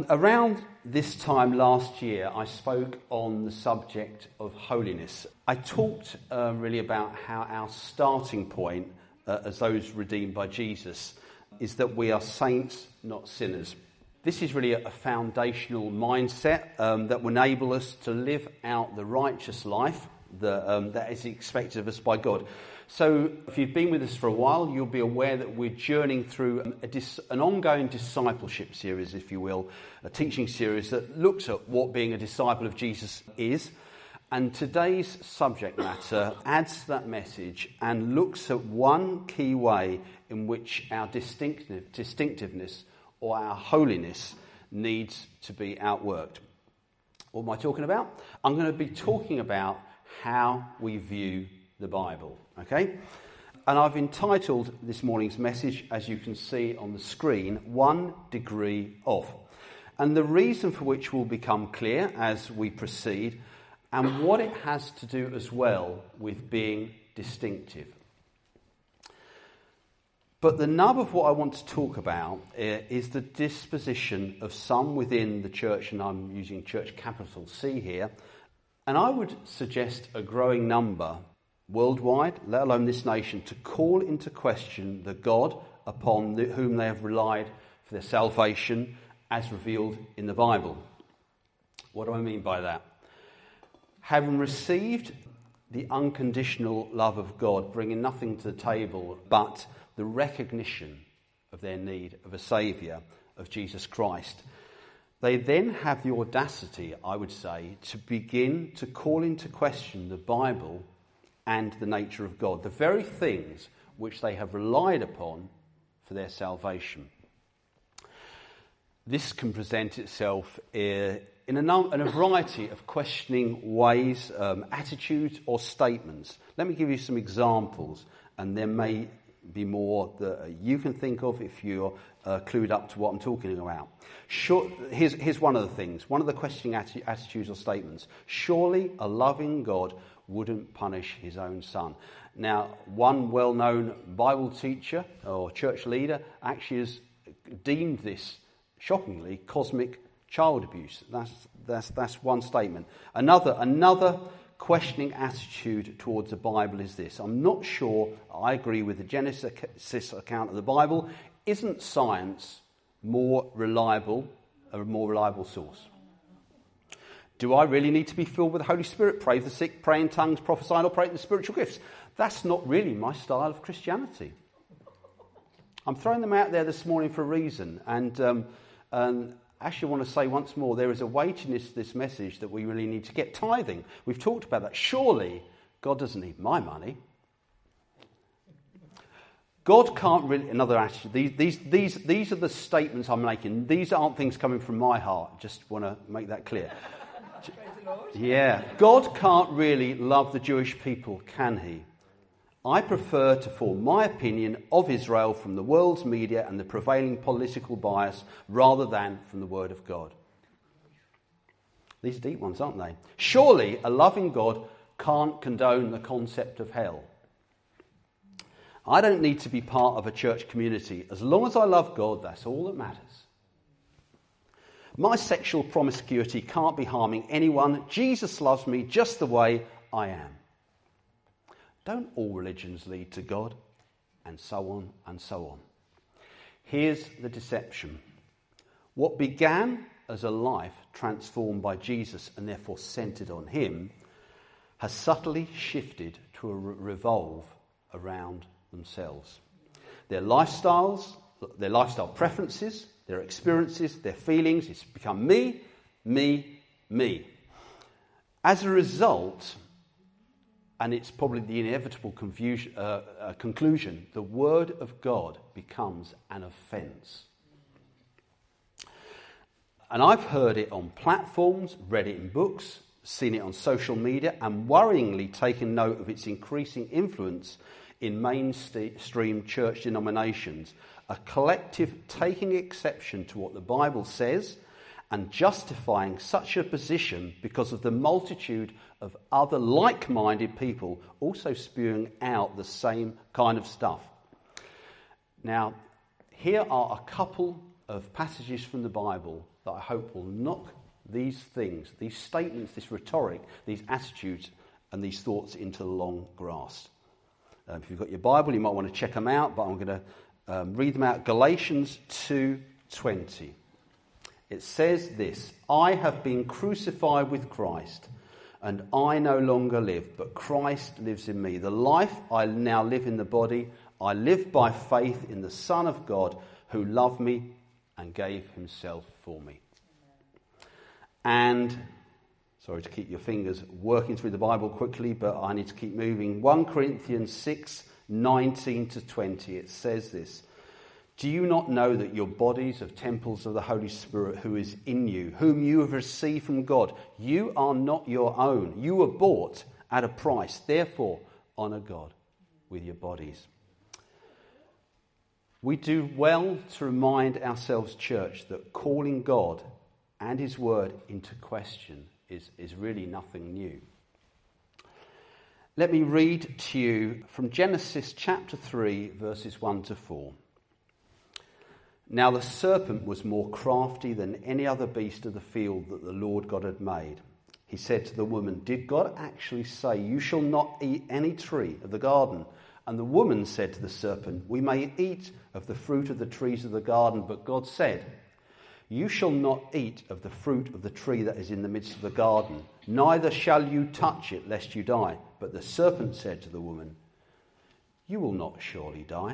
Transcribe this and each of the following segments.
Around this time last year, I spoke on the subject of holiness. I talked really about how our starting point as those redeemed by Jesus is that we are saints, not sinners. This is really a foundational mindset that will enable us to live out the righteous life that is expected of us by God. So if you've been with us for a while, you'll be aware that we're journeying through an ongoing discipleship series, if you will, a teaching series that looks at what being a disciple of Jesus is. And today's subject matter adds to that message and looks at one key way in which our distinctiveness or our holiness needs to be outworked. What am I talking about? I'm going to be talking about how we view the Bible, okay? And I've entitled this morning's message, as you can see on the screen, 1 Degree Off. And the reason for which will become clear as we proceed, and what it has to do as well with being distinctive. But the nub of what I want to talk about is the disposition of some within the church, and I'm using church capital C here, and I would suggest a growing number worldwide, let alone this nation, to call into question the God upon whom they have relied for their salvation as revealed in the Bible. What do I mean by that? Having received the unconditional love of God, bringing nothing to the table but the recognition of their need of a Saviour, of Jesus Christ, they then have the audacity, I would say, to begin to call into question the Bible and the nature of God, the very things which they have relied upon for their salvation. This can present itself in a variety of questioning ways, attitudes or statements. Let me give you some examples, and there may be more that you can think of if you're clued up to what I'm talking about. Here's one of the things, one of the questioning attitudes or statements. Surely a loving God wouldn't punish his own son. Now, one well-known Bible teacher or church leader actually has deemed this, shockingly, cosmic child abuse. That's one statement. Another questioning attitude towards the Bible is this. I'm not sure I agree with the Genesis account of the Bible. Isn't science a more reliable source? Do I really need to be filled with the Holy Spirit, pray for the sick, pray in tongues, prophesy, and operate in the spiritual gifts? That's not really my style of Christianity. I'm throwing them out there this morning for a reason. And actually I want to say once more, there is a weightiness to this message that we really need to get. Tithing, we've talked about that. Surely God doesn't need my money. God can't really, another attitude, these are the statements I'm making. These aren't things coming from my heart. Just want to make that clear. Yeah, God can't really love the Jewish people, can he? I prefer to form my opinion of Israel from the world's media and the prevailing political bias rather than from the Word of God. These are deep ones, aren't they? Surely a loving God can't condone the concept of hell. I don't need to be part of a church community. As long as I love God, that's all that matters. My sexual promiscuity can't be harming anyone. Jesus loves me just the way I am. Don't all religions lead to God? And so on and so on. Here's the deception. What began as a life transformed by Jesus and therefore centered on him has subtly shifted to revolve around themselves. Their lifestyles, their lifestyle preferences, their experiences, their feelings, it's become me, me, me. As a result, and it's probably the inevitable conclusion, the Word of God becomes an offence. And I've heard it on platforms, read it in books, seen it on social media, and worryingly taken note of its increasing influence in mainstream church denominations, a collective taking exception to what the Bible says and justifying such a position because of the multitude of other like-minded people also spewing out the same kind of stuff. Now, here are a couple of passages from the Bible that I hope will knock these things, these statements, this rhetoric, these attitudes and these thoughts into the long grass. If you've got your Bible, you might want to check them out, but I'm going to read them out. Galatians 2:20. It says this: I have been crucified with Christ, and I no longer live, but Christ lives in me. The life I now live in the body, I live by faith in the Son of God, who loved me and gave himself for me. And, sorry to keep your fingers working through the Bible quickly, but I need to keep moving. 1 Corinthians 6:19-20, it says this: do you not know that your bodies are temples of the Holy Spirit who is in you, whom you have received from God? You are not your own. You were bought at a price. Therefore, honour God with your bodies. We do well to remind ourselves, church, that calling God and his word into question is really nothing new. Let me read to you from Genesis chapter 3, verses 1-4. Now the serpent was more crafty than any other beast of the field that the Lord God had made. He said to the woman, did God actually say, you shall not eat any tree of the garden? And the woman said to the serpent, we may eat of the fruit of the trees of the garden, but God said, you shall not eat of the fruit of the tree that is in the midst of the garden, neither shall you touch it, lest you die. But the serpent said to the woman, you will not surely die.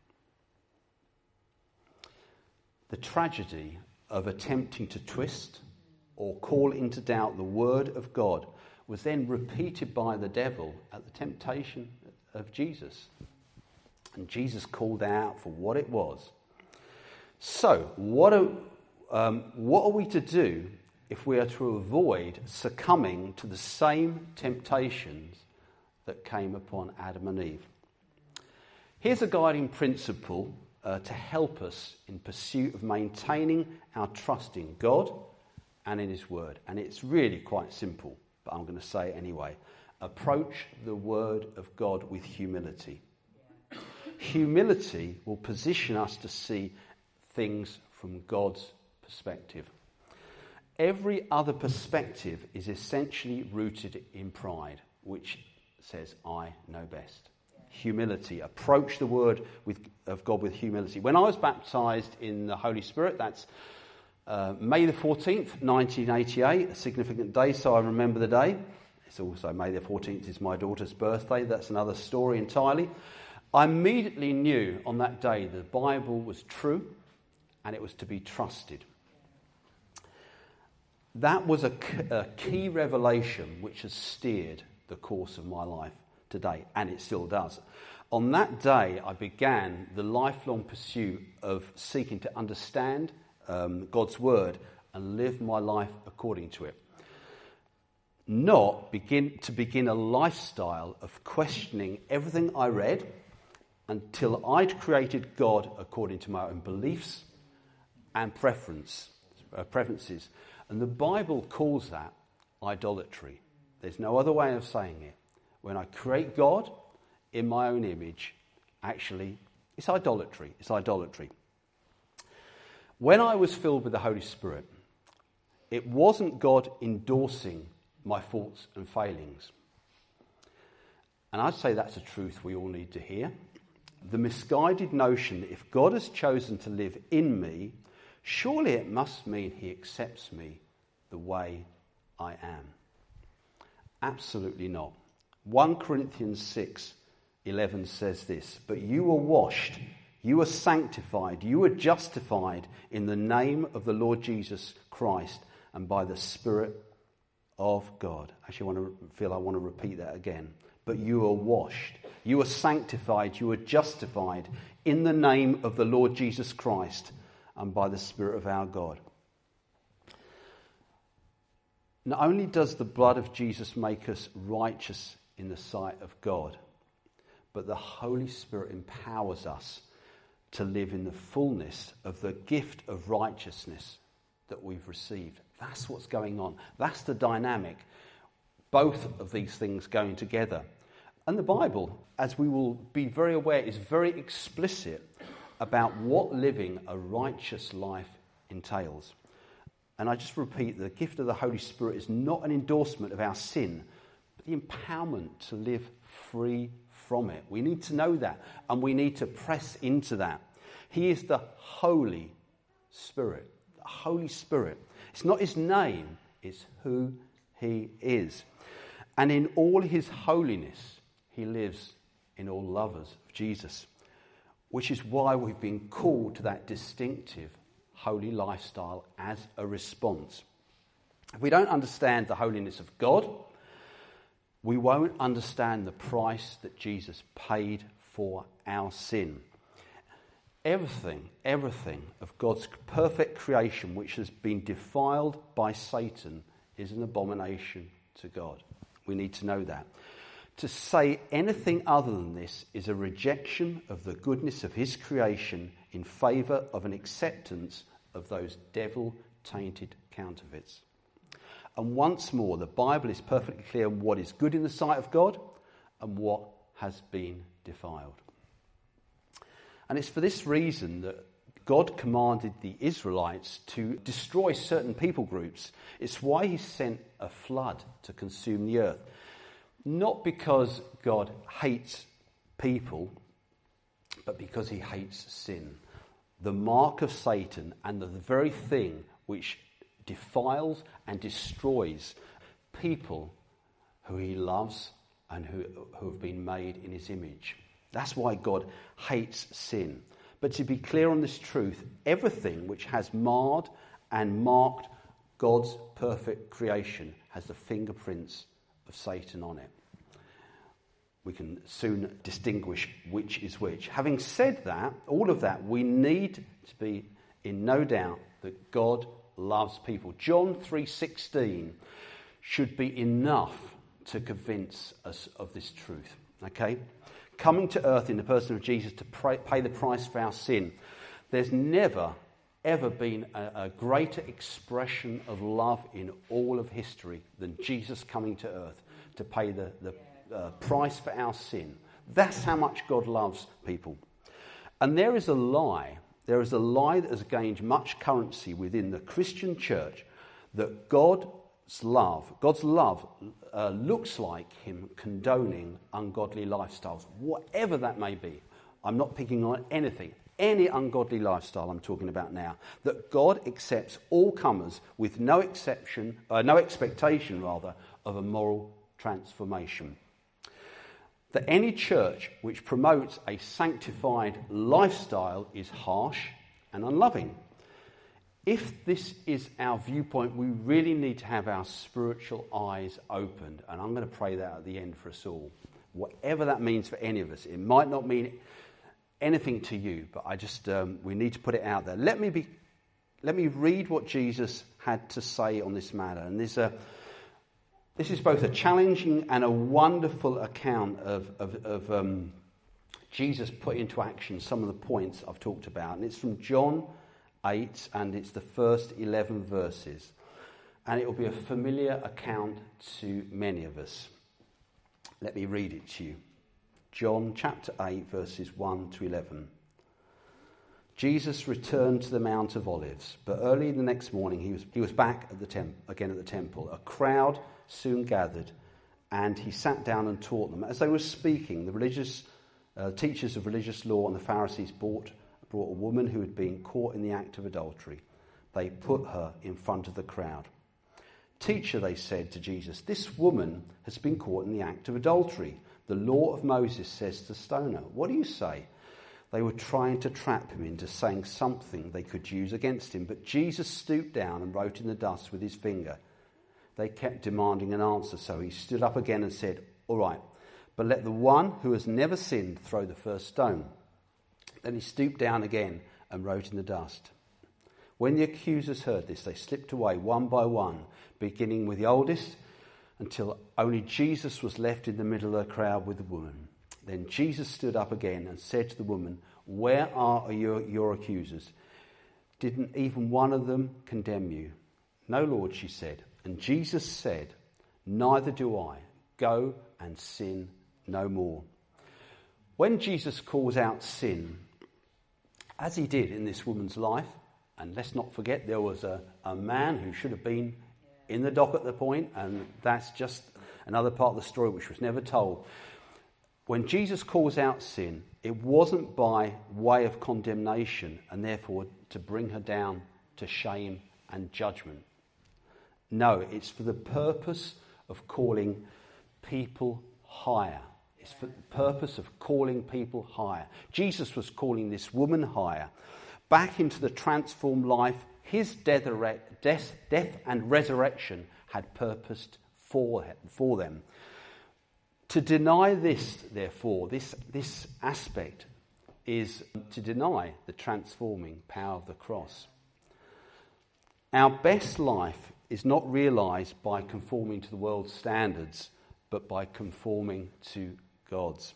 The tragedy of attempting to twist or call into doubt the word of God was then repeated by the devil at the temptation of Jesus. And Jesus called out for what it was. So, what are we to do if we are to avoid succumbing to the same temptations that came upon Adam and Eve? Here's a guiding principle to help us in pursuit of maintaining our trust in God and in his word. And it's really quite simple, but I'm going to say it anyway. Approach the word of God with humility. Humility will position us to see things from God's perspective. Every other perspective is essentially rooted in pride, which says, I know best. Humility. Approach the word of God with humility. When I was baptised in the Holy Spirit, that's May the 14th, 1988, a significant day, so I remember the day. It's also May the 14th is my daughter's birthday. That's another story entirely. I immediately knew on that day the Bible was true and it was to be trusted. That was a key revelation which has steered the course of my life today, and it still does. On that day, I began the lifelong pursuit of seeking to understand God's word and live my life according to it. Not begin a lifestyle of questioning everything I read until I'd created God according to my own beliefs and preferences. And the Bible calls that idolatry. There's no other way of saying it. When I create God in my own image, actually, it's idolatry. It's idolatry. When I was filled with the Holy Spirit, it wasn't God endorsing my faults and failings. And I'd say that's a truth we all need to hear. The misguided notion that if God has chosen to live in me, surely it must mean he accepts me the way I am. Absolutely not. 1 Corinthians 6:11 says this, but you were washed, you were sanctified, you were justified in the name of the Lord Jesus Christ and by the Spirit of God. Actually, I want to repeat that again. But you were washed, you were sanctified, you were justified in the name of the Lord Jesus Christ and by the Spirit of our God. Not only does the blood of Jesus make us righteous in the sight of God, but the Holy Spirit empowers us to live in the fullness of the gift of righteousness that we've received. That's what's going on. That's the dynamic. Both of these things going together. And the Bible, as we will be very aware, is very explicit about what living a righteous life entails. And I just repeat, the gift of the Holy Spirit is not an endorsement of our sin, but the empowerment to live free from it. We need to know that, and we need to press into that. He is the Holy Spirit. The Holy Spirit. It's not his name, it's who he is. And in all his holiness, he lives in all lovers of Jesus, which is why we've been called to that distinctive holy lifestyle as a response. If we don't understand the holiness of God, we won't understand the price that Jesus paid for our sin. Everything of God's perfect creation which has been defiled by Satan is an abomination to God. We need to know that. To say anything other than this is a rejection of the goodness of his creation in favour of an acceptance of those devil-tainted counterfeits. And once more, the Bible is perfectly clear on what is good in the sight of God and what has been defiled. And it's for this reason that God commanded the Israelites to destroy certain people groups. It's why he sent a flood to consume the earth. Not because God hates people, but because he hates sin. The mark of Satan and the very thing which defiles and destroys people who he loves and who have been made in his image. That's why God hates sin. But to be clear on this truth, everything which has marred and marked God's perfect creation has the fingerprints of Satan on it. We can soon distinguish which is which. Having said that, all of that, we need to be in no doubt that God loves people. John 3:16 should be enough to convince us of this truth. Okay? Coming to earth in the person of Jesus to pay the price for our sin. There's never, ever been a greater expression of love in all of history than Jesus coming to earth to pay the price for our sin. That's how much God loves people. And there is a lie that has gained much currency within the Christian church that God's love looks like him condoning ungodly lifestyles, whatever that may be. I'm not picking on anything, any ungodly lifestyle I'm talking about now. That God accepts all comers with no expectation of a moral transformation. That any church which promotes a sanctified lifestyle is harsh and unloving. If this is our viewpoint, we really need to have our spiritual eyes opened. And I'm going to pray that at the end for us all. Whatever that means for any of us. It might not mean anything to you, but we need to put it out there. Let me read what Jesus had to say on this matter. And this is both a challenging and a wonderful account of Jesus put into action some of the points I've talked about. And it's from John 8, and it's the first 11 verses. And it will be a familiar account to many of us. Let me read it to you. John chapter 8, verses 1 to 11. Jesus returned to the Mount of Olives, but early the next morning he was back at the temple. A crowd soon gathered, and he sat down and taught them. As they were speaking, the religious teachers of religious law and the Pharisees brought a woman who had been caught in the act of adultery. They put her in front of the crowd. "Teacher," they said to Jesus, "this woman has been caught in the act of adultery. The law of Moses says to stone her. What do you say?" They were trying to trap him into saying something they could use against him, but Jesus stooped down and wrote in the dust with his finger. They kept demanding an answer, so he stood up again and said, "All right, but let the one who has never sinned throw the first stone." Then he stooped down again and wrote in the dust. When the accusers heard this, they slipped away one by one, beginning with the oldest, until only Jesus was left in the middle of the crowd with the woman. Then Jesus stood up again and said to the woman, "Where are your accusers? Didn't even one of them condemn you?" "No, Lord," she said. And Jesus said, "Neither do I. Go and sin no more." When Jesus calls out sin, as he did in this woman's life, And let's not forget there was a man who should have been in the dock at the point, and that's just another part of the story which was never told. When Jesus calls out sin, it wasn't by way of condemnation and therefore to bring her down to shame and judgment. No, it's for the purpose of calling people higher. It's for the purpose of calling people higher. Jesus was calling this woman higher, back into the transformed life his death and resurrection had purposed for them. To deny this, therefore, this aspect is to deny the transforming power of the cross. Our best life is not realised by conforming to the world's standards, but by conforming to God's.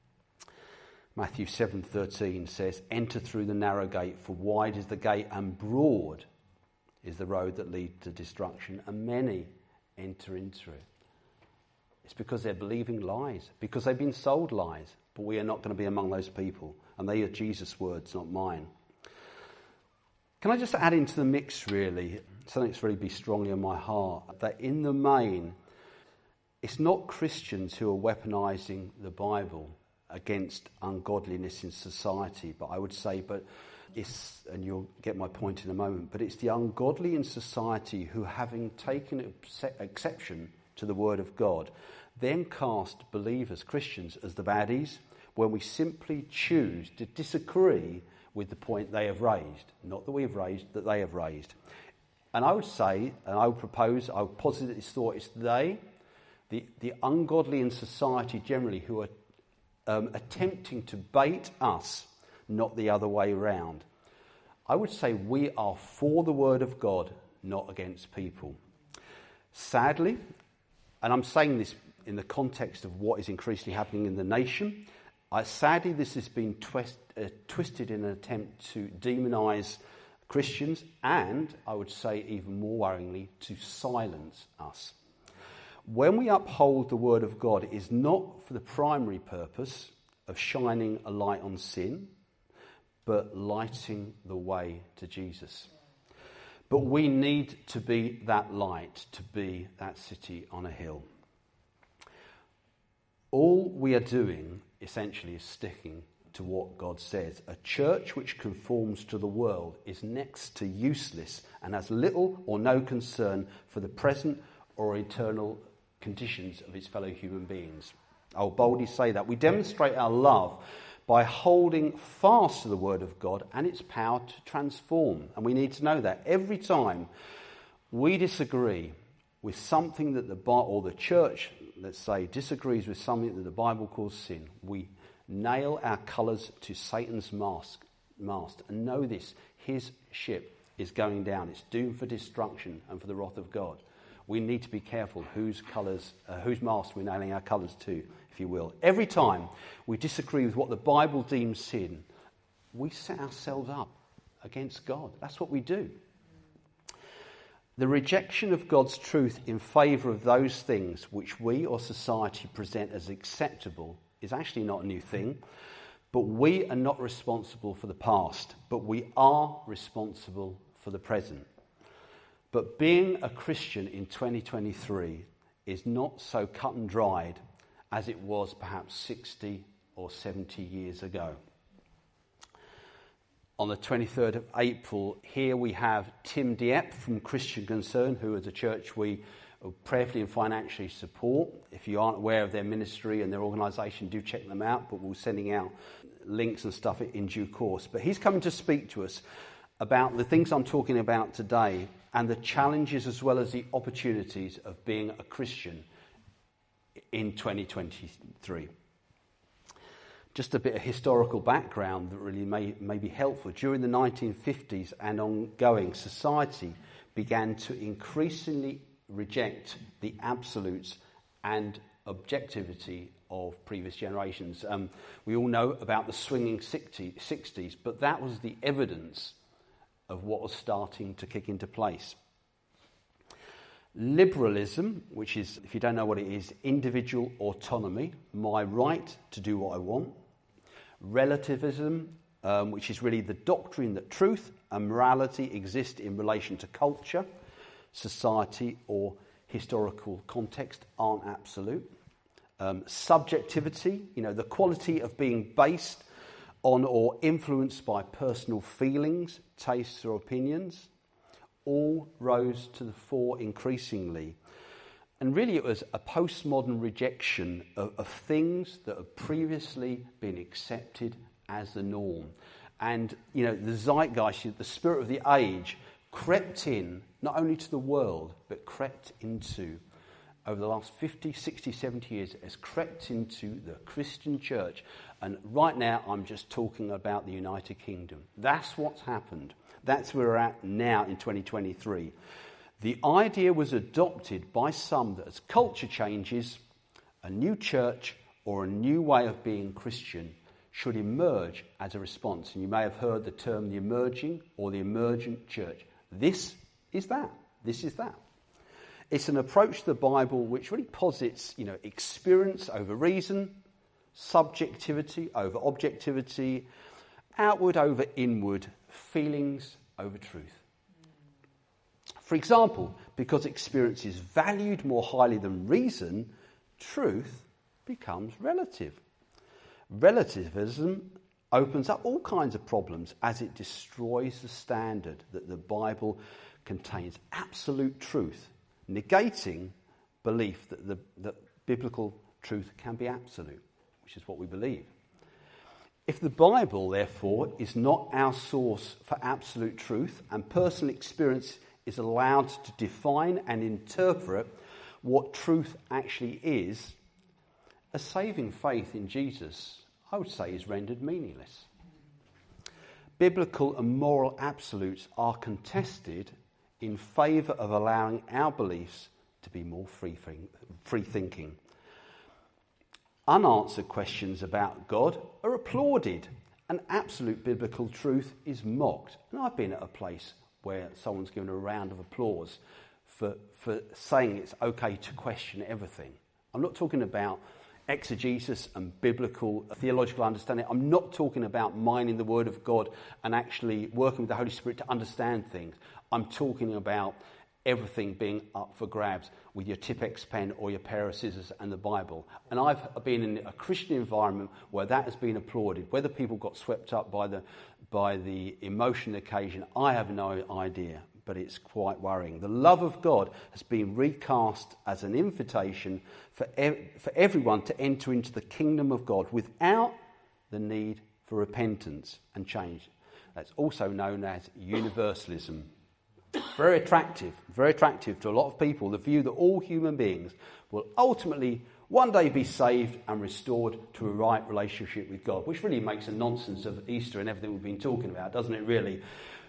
Matthew 7:13 says, "Enter through the narrow gate, for wide is the gate and broad is the road that leads to destruction, and many enter into it." It's because they're believing lies, because they've been sold lies. But we are not going to be among those people. And they are Jesus' words, not mine. Can I just add into the mix, really, something that's really be strongly in my heart, that in the main, it's not Christians who are weaponising the Bible against ungodliness in society, but I would say, it's, and you'll get my point in a moment, but it's the ungodly in society who, having taken exception to the word of God, then cast believers, Christians, as the baddies, when we simply choose to disagree with the point they have raised. Not that we have raised, that they have raised. And I would say, and I would propose, I would posit this thought, it's they, the ungodly in society generally, who are attempting to bait us, not the other way round. I would say we are for the word of God, not against people. Sadly, and I'm saying this in the context of what is increasingly happening in the nation, sadly this has been twisted in an attempt to demonise Christians and, I would say even more worryingly, to silence us. When we uphold the word of God, it is not for the primary purpose of shining a light on sin, but lighting the way to Jesus. But we need to be that light, to be that city on a hill. All we are doing, essentially, is sticking to what God says. A church which conforms to the world is next to useless and has little or no concern for the present or eternal conditions of its fellow human beings. I'll boldly say that. We demonstrate our love by holding fast to the word of God and its power to transform. And we need to know that every time we disagree with something that the church, let's say, disagrees with something that the Bible calls sin, we nail our colours to Satan's mast. And know this, his ship is going down. It's doomed for destruction and for the wrath of God. We need to be careful whose mast we're nailing our colours to, if you will. Every time we disagree with what the Bible deems sin, we set ourselves up against God. That's what we do. The rejection of God's truth in favour of those things which we or society present as acceptable is actually not a new thing. But we are not responsible for the past, but we are responsible for the present. But being a Christian in 2023 is not so cut and dried as it was perhaps 60 or 70 years ago. On the 23rd of April, here we have Tim Dieppe from Christian Concern, who is a church we prayerfully and financially support. If you aren't aware of their ministry and their organisation, do check them out, but we're sending out links and stuff in due course. But he's coming to speak to us about the things I'm talking about today and the challenges as well as the opportunities of being a Christian in 2023. Just a bit of historical background that really may be helpful. During the 1950s and ongoing, society began to increasingly reject the absolutes and objectivity of previous generations. We all know about the swinging 60s, but that was the evidence of what was starting to kick into place. Liberalism, which is, if you don't know what it is, individual autonomy, my right to do what I want. Relativism, which is really the doctrine that truth and morality exist in relation to culture, society, or historical context aren't absolute. Subjectivity, the quality of being based on or influenced by personal feelings, tastes, or opinions, all rose to the fore increasingly. And really it was a postmodern rejection of things that had previously been accepted as the norm. And, the zeitgeist, the spirit of the age, crept in, not only to the world, but crept into, over the last 50, 60, 70 years, has crept into the Christian church. And right now, I'm just talking about the United Kingdom. That's what's happened. That's where we're at now in 2023. The idea was adopted by some that as culture changes, a new church or a new way of being Christian should emerge as a response. And you may have heard the term the emerging or the emergent church. This is that. This is that. It's an approach to the Bible which really posits, experience over reason, subjectivity over objectivity, outward over inward, feelings over truth. For example, because experience is valued more highly than reason, truth becomes relative. Relativism opens up all kinds of problems as it destroys the standard that the Bible contains absolute truth, negating belief that biblical truth can be absolute, which is what we believe. If the Bible, therefore, is not our source for absolute truth and personal experience is allowed to define and interpret what truth actually is, a saving faith in Jesus, I would say, is rendered meaningless. Biblical and moral absolutes are contested in favour of allowing our beliefs to be more free-thinking. Unanswered questions about God are applauded, and absolute biblical truth is mocked. And I've been at a place where someone's given a round of applause for saying it's okay to question everything. I'm not talking about exegesis and biblical theological understanding. I'm not talking about mining the Word of God and actually working with the Holy Spirit to understand things. I'm talking about everything being up for grabs with your Tipp-Ex pen or your pair of scissors and the Bible. And I've been in a Christian environment where that has been applauded. Whether people got swept up by the emotion of the occasion, I have no idea, but it's quite worrying. The love of God has been recast as an invitation for everyone to enter into the kingdom of God without the need for repentance and change. That's also known as universalism. Very attractive to a lot of people, the view that all human beings will ultimately one day be saved and restored to a right relationship with God, which really makes a nonsense of Easter and everything we've been talking about, doesn't it really?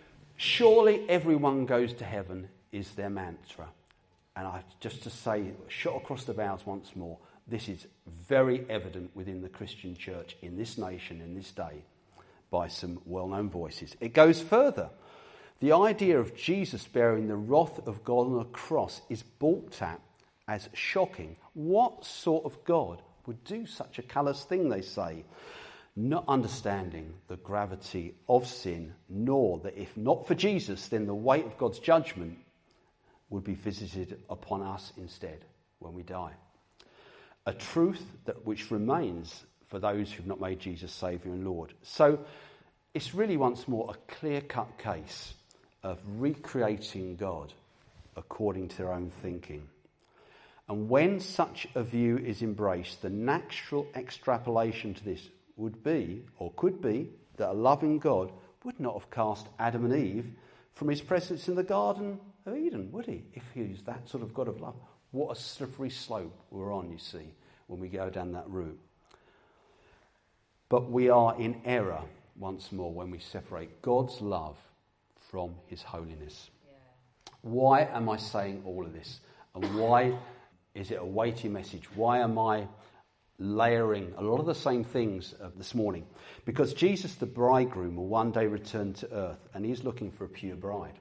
Surely everyone goes to heaven is their mantra. And just to say, shot across the bows once more, this is very evident within the Christian church in this nation, in this day, by some well-known voices. It goes further. The idea of Jesus bearing the wrath of God on a cross is balked at as shocking. What sort of God would do such a callous thing, they say? Not understanding the gravity of sin, nor that if not for Jesus, then the weight of God's judgment would be visited upon us instead when we die. A truth which remains for those who've not made Jesus Saviour and Lord. So it's really once more a clear-cut case of recreating God according to their own thinking. And when such a view is embraced, the natural extrapolation to this would be, or could be, that a loving God would not have cast Adam and Eve from his presence in the Garden of Eden, would he? If he was that sort of God of love. What a slippery slope we're on, you see, when we go down that route. But we are in error, once more, when we separate God's love from his holiness. Yeah. Why am I saying all of this? And why is it a weighty message? Why am I layering a lot of the same things this morning? Because Jesus, the bridegroom, will one day return to earth, and he's looking for a pure bride.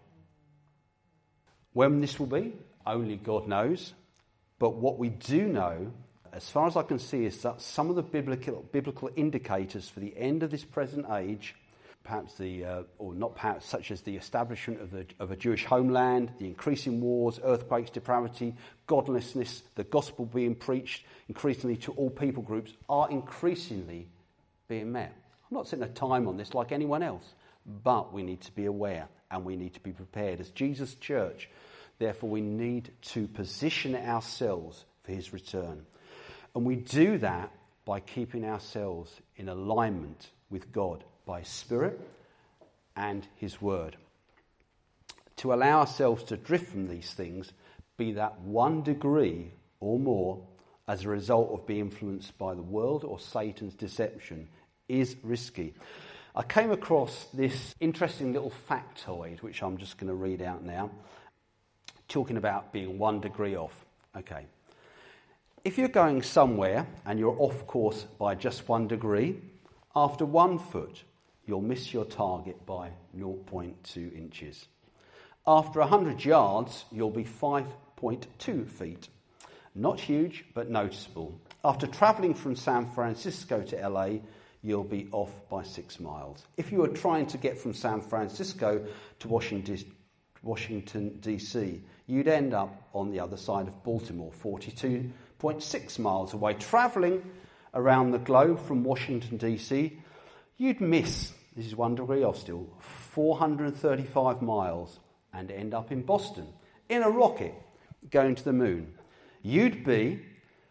When this will be, only God knows. But what we do know, as far as I can see, is that some of the biblical indicators for the end of this present age, such as the establishment of a Jewish homeland, the increasing wars, earthquakes, depravity, godlessness, the gospel being preached increasingly to all people groups, are increasingly being met. I'm not setting a time on this like anyone else, but we need to be aware and we need to be prepared. As Jesus' church, therefore, we need to position ourselves for his return. And we do that by keeping ourselves in alignment with God by his Spirit and his word. To allow ourselves to drift from these things, be that 1 degree or more, as a result of being influenced by the world or Satan's deception, is risky. I came across this interesting little factoid, which I'm just going to read out now, talking about being 1 degree off. Okay. If you're going somewhere and you're off course by just 1 degree, after 1 foot, you'll miss your target by 0.2 inches. After 100 yards, you'll be 5.2 feet. Not huge, but noticeable. After travelling from San Francisco to LA, you'll be off by 6 miles. If you were trying to get from San Francisco to Washington, D.C., you'd end up on the other side of Baltimore, 42.6 miles away. Travelling around the globe from Washington, D.C., you'd miss, this is 1 degree off still, 435 miles and end up in Boston in a rocket going to the moon. You'd be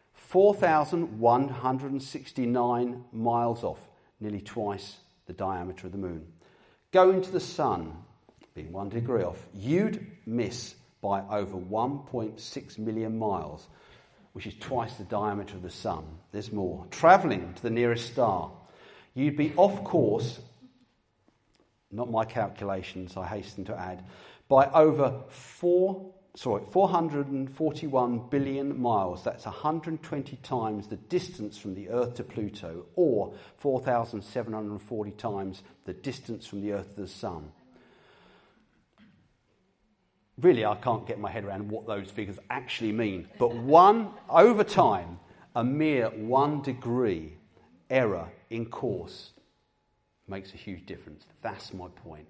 4,169 miles off, nearly twice the diameter of the moon. Going to the sun, being 1 degree off, you'd miss by over 1.6 million miles, which is twice the diameter of the sun. There's more. Travelling to the nearest star, you'd be off course, not my calculations, I hasten to add, by over 441 billion miles. That's 120 times the distance from the Earth to Pluto, or 4,740 times the distance from the Earth to the Sun. Really, I can't get my head around what those figures actually mean. But over time, a mere 1 degree error in course makes a huge difference. That's my point.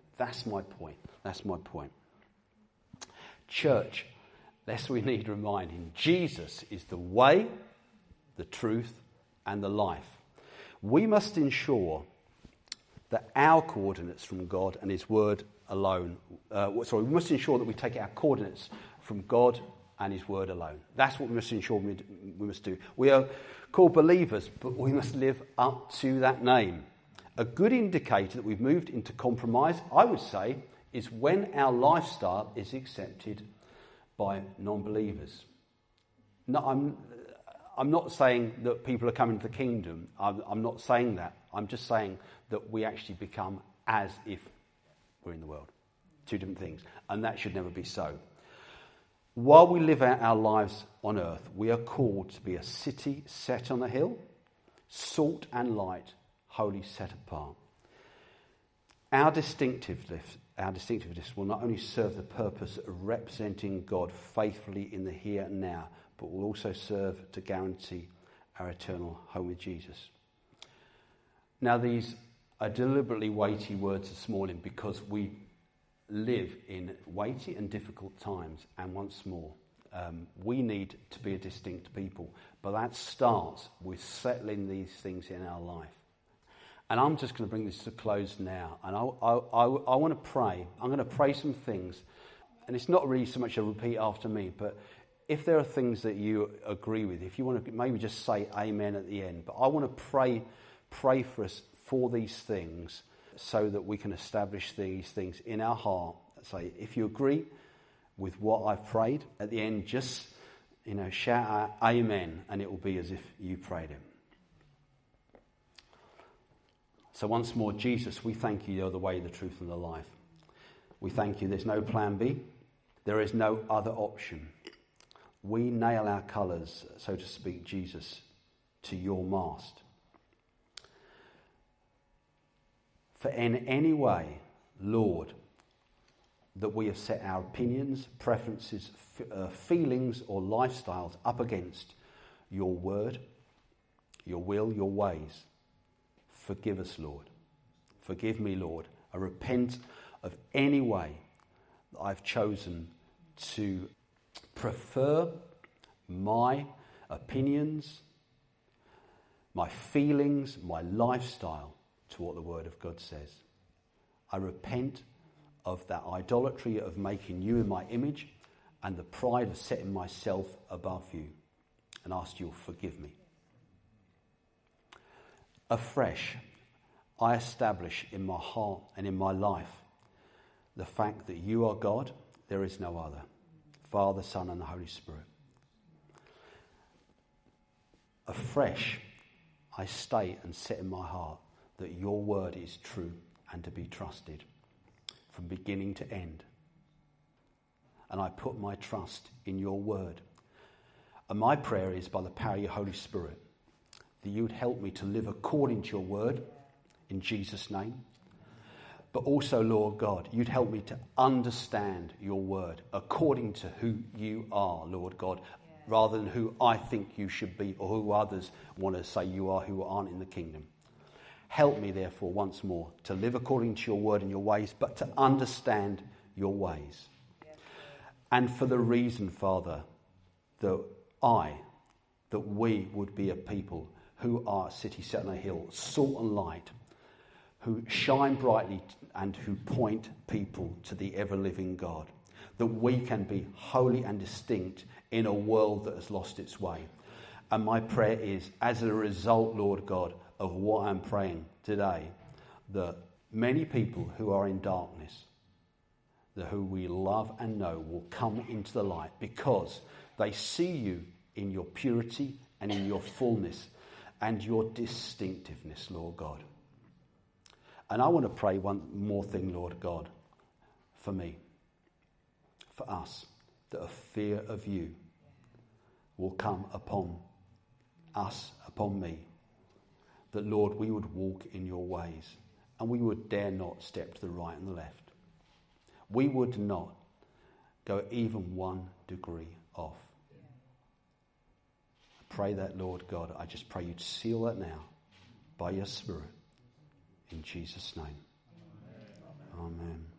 Church, lest we need reminding, Jesus is the way, the truth, and the life. We must ensure that our coordinates from God and his word alone, we must ensure that we take our coordinates from God and his word alone. That's what we must ensure we must do. We are called believers, but we must live up to that name. A good indicator that we've moved into compromise, I would say, is when our lifestyle is accepted by non-believers. No, I'm not saying that people are coming to the kingdom. I'm not saying that. I'm just saying that we actually become as if we're in the world. 2 different things. And that should never be so. While we live out our lives on earth, we are called to be a city set on a hill, salt and light, wholly set apart. Our distinctiveness will not only serve the purpose of representing God faithfully in the here and now, but will also serve to guarantee our eternal home with Jesus. Now, these are deliberately weighty words this morning because we live in weighty and difficult times, and once more, we need to be a distinct people, but that starts with settling these things in our life. And I'm just going to bring this to a close now. And I want to pray. I'm going to pray some things. And it's not really so much a repeat after me, but if there are things that you agree with, if you want to maybe just say amen at the end. But I want to pray for us for these things so that we can establish these things in our heart. Say, if you agree with what I've prayed, at the end just, shout out amen, and it will be as if you prayed it. So once more, Jesus, we thank you, you're the way, the truth, and the life. We thank you there's no plan B. There is no other option. We nail our colours, so to speak, Jesus, to your mast. For in any way, Lord, that we have set our opinions, preferences, feelings or lifestyles up against your word, your will, your ways, forgive us, Lord. Forgive me, Lord, I repent of any way that I've chosen to prefer my opinions, my feelings, my lifestyle to what the Word of God says. I repent of that idolatry of making you in my image and the pride of setting myself above you, and ask you'll forgive me. Afresh, I establish in my heart and in my life the fact that you are God, there is no other. Father, Son, and the Holy Spirit. Afresh, I state and set in my heart that your word is true and to be trusted from beginning to end. And I put my trust in your word. And my prayer is, by the power of your Holy Spirit, that you would help me to live according to your word, in Jesus' name. But also, Lord God, you'd help me to understand your word according to who you are, Lord God, rather than who I think you should be or who others want to say you are who aren't in the kingdom. Help me, therefore, once more, to live according to your word and your ways, but to understand your ways. And for the reason, Father, that we would be a people who are a city set on a hill, salt and light, who shine brightly and who point people to the ever-living God. That we can be holy and distinct in a world that has lost its way. And my prayer is, as a result, Lord God, of what I'm praying today, that many people who are in darkness, that who we love and know, will come into the light because they see you in your purity and in your fullness and your distinctiveness, Lord God. And I want to pray one more thing, Lord God, for me, for us, that a fear of you will come upon us, upon me, that, Lord, we would walk in your ways and we would dare not step to the right and the left. We would not go even 1 degree off. I pray that, Lord God, I just pray you'd seal that now by your Spirit. In Jesus' name. Amen. Amen.